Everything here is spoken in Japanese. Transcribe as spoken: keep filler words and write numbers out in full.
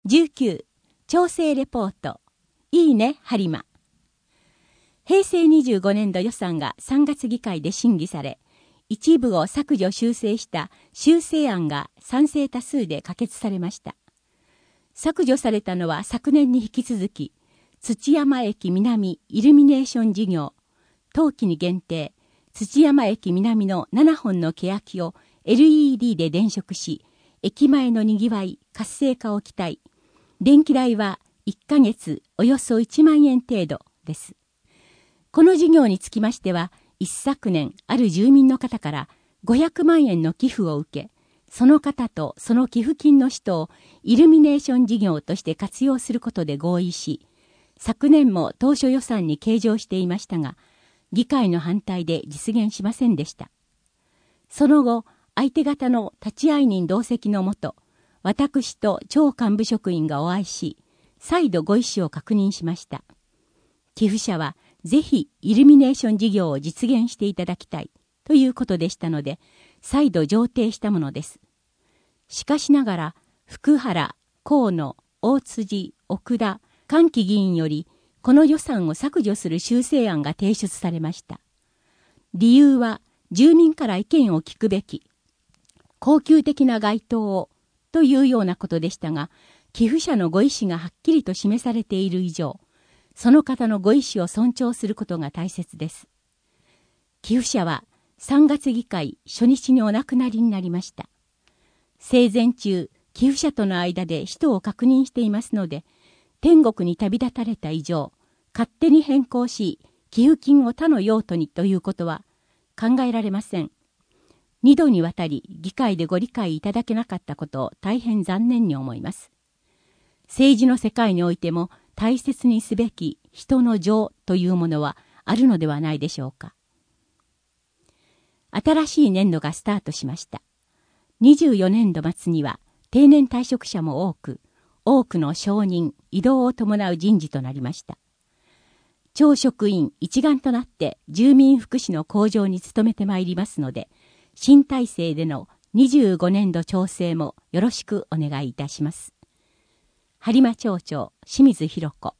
じゅうきゅう調整レポートいいね播磨。平成にじゅうごねん度予算がさんがつ議会で審議され、一部を削除修正した修正案が賛成多数で可決されました。削除されたのは昨年に引き続き、土山駅南イルミネーション事業、冬季に限定、土山駅南のななほんの欅を エルイーディー で電飾し、駅前のにぎわい、活性化を期待。電気代はいっかげつおよそいちまんえん程度です。この事業につきましては、一昨年ある住民の方からごひゃくまんえんの寄付を受け、その方とその寄付金の使途をイルミネーション事業として活用することで合意し、昨年も当初予算に計上していましたが、議会の反対で実現しませんでした。その後、相手方の立会人同席のもと、私と超幹部職員がお会いし、再度ご意思を確認しました。寄付者はぜひイルミネーション事業を実現していただきたいということでしたので、再度上呈したものです。しかしながら、福原、河野、大辻、奥田、菅木議員より、この予算を削除する修正案が提出されました。理由は、住民から意見を聞くべき、恒久的な該当を、というようなことでしたが、寄付者のご意思がはっきりと示されている以上、その方のご意思を尊重することが大切です。寄付者はさんがつ議会初日にお亡くなりになりました。生前中、寄付者との間で使途を確認していますので、天国に旅立たれた以上、勝手に変更し、寄付金を他の用途にということは考えられません。二度にわたり議会でご理解いただけなかったことを大変残念に思います。政治の世界においても大切にすべき人の情というものはあるのではないでしょうか。新しい年度がスタートしました。にじゅうよねん度末には定年退職者も多く、多くの承認、異動を伴う人事となりました。庁職員一丸となって住民福祉の向上に努めてまいりますので、新体制でのにじゅうごねん度調整もよろしくお願いいたします。播磨町長清水弘子。